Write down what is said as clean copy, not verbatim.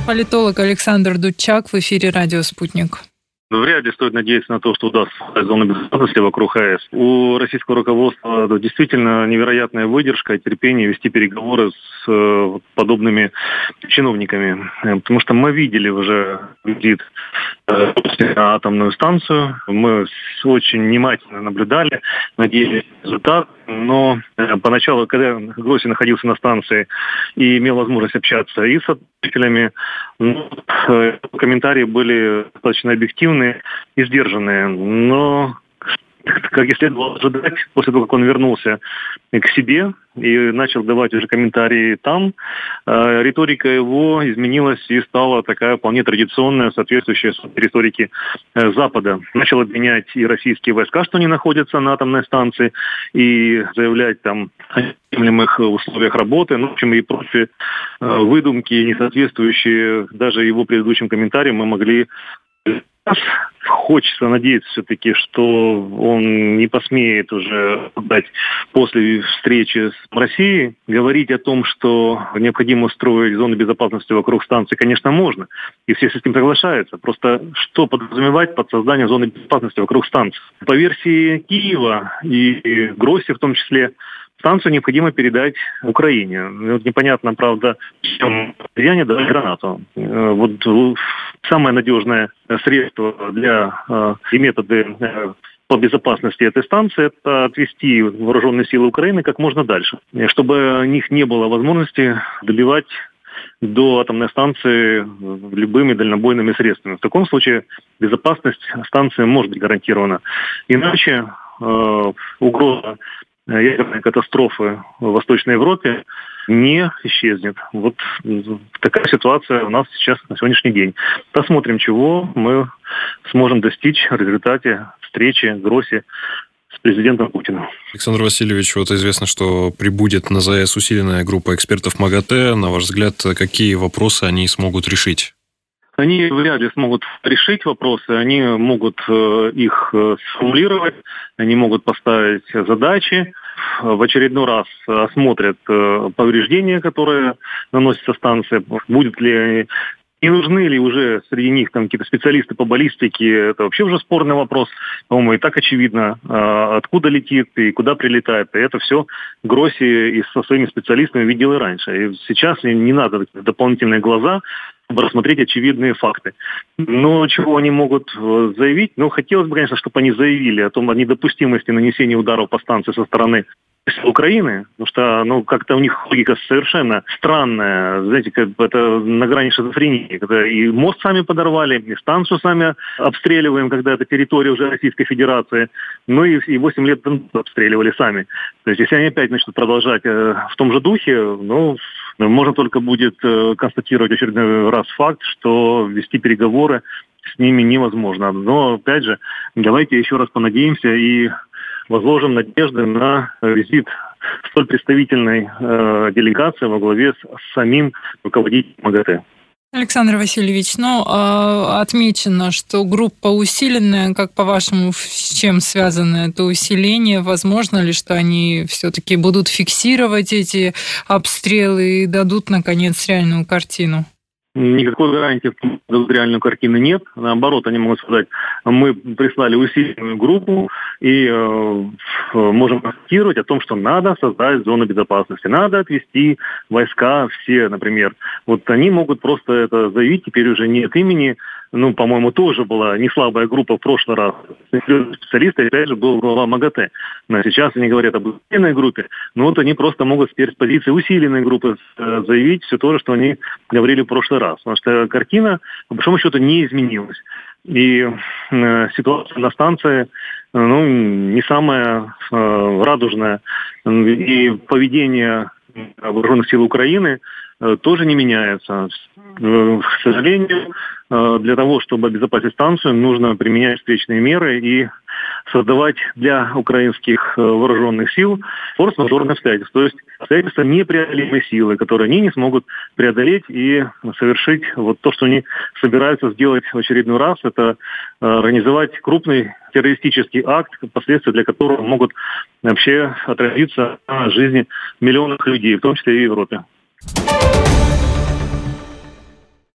Политолог Александр Дудчак в эфире «Радио Спутник». Вряд ли стоит надеяться на то, что удастся создать зону безопасности вокруг АЭС. У российского руководства действительно невероятная выдержка и терпение вести переговоры с подобными чиновниками. Потому что мы видели уже визит на атомную станцию. Мы очень внимательно наблюдали, надеялись на результат. Но поначалу, когда Гросси находился на станции и имел возможность общаться и с ответителями, комментарии были достаточно объективные и сдержанные. Но, как и следовало ожидать, после того, как он вернулся к себе и начал давать уже комментарии там, риторика его изменилась и стала такая вполне традиционная, соответствующая риторике Запада. Начал обвинять и российские войска, что они находятся на атомной станции, и заявлять там о неприемлемых условиях работы, в общем, и прочие выдумки, не соответствующие даже его предыдущим комментариям, мы могли... Хочется надеяться все-таки, что он не посмеет уже дать после встречи с Россией. Говорить о том, что необходимо строить зону безопасности вокруг станции, конечно, можно. И все с этим соглашаются. Просто что подразумевать под созданием зоны безопасности вокруг станции? По версии Киева и Гросси в том числе, станцию необходимо передать Украине. Непонятно, правда, чем россияне дали гранату. Самое надежное средство и методы по безопасности этой станции – это отвести вооруженные силы Украины как можно дальше, чтобы у них не было возможности добивать до атомной станции любыми дальнобойными средствами. В таком случае безопасность станции может быть гарантирована. Иначе угроза ядерной катастрофы в Восточной Европе не исчезнет. Вот такая ситуация у нас сейчас на сегодняшний день. Посмотрим, чего мы сможем достичь в результате встречи Гросси с президентом Путиным. Александр Васильевич, известно, что прибудет на ЗАЭС усиленная группа экспертов МАГАТЭ. На ваш взгляд, какие вопросы они смогут решить? Они вряд ли смогут решить вопросы, они могут их сформулировать, они могут поставить задачи, в очередной раз осмотрят повреждения, которые наносятся станции, будет ли не нужны ли уже среди них какие-то специалисты по баллистике, это вообще уже спорный вопрос. По-моему, и так очевидно, откуда летит и куда прилетает. И это все Гросси и со своими специалистами видел и раньше. И сейчас не надо дополнительные глаза, чтобы рассмотреть очевидные факты. Но чего они могут заявить? Хотелось бы, конечно, чтобы они заявили о том, о недопустимости нанесения ударов по станции со стороны Украины, потому что, как-то у них логика совершенно странная, знаете, это на грани шизофрении, когда и мост сами подорвали, и станцию сами обстреливаем, когда это территория уже Российской Федерации, и 8 лет обстреливали сами. То есть, если они опять начнут продолжать в том же духе, можно только будет констатировать очередной раз факт, что вести переговоры с ними невозможно. Но, опять же, давайте еще раз понадеемся и возложим надежды на визит столь представительной делегации во главе с самим руководителем МАГАТЭ. Александр Васильевич, отмечено, что группа усиленная, как по-вашему, с чем связано это усиление? Возможно ли, что они все-таки будут фиксировать эти обстрелы и дадут, наконец, реальную картину? Никакой гарантии реальной картины нет. Наоборот, они могут сказать, мы прислали усиленную группу и можем констатировать о том, что надо создать зону безопасности, надо отвести войска все, например. Они могут просто это заявить, теперь уже не от имени, по-моему, тоже была не слабая группа в прошлый раз. Специалисты, опять же, был глава МАГАТЭ. Но сейчас они говорят об усиленной группе, они просто могут теперь с позиции усиленной группы заявить все то, что они говорили в прошлый раз. Потому что картина, по большому счету, не изменилась. И ситуация на станции, не самая радужная. И поведение вооруженных сил Украины тоже не меняется. К сожалению, для того, чтобы обезопасить станцию, нужно применять встречные меры и создавать для украинских вооруженных сил форс-мажорные обстоятельства. То есть обстоятельства непреодолимой силы, которые они не смогут преодолеть и совершить то, что они собираются сделать в очередной раз. Это организовать крупный террористический акт, последствия для которого могут вообще отразиться на жизни миллионов людей, в том числе и в Европе.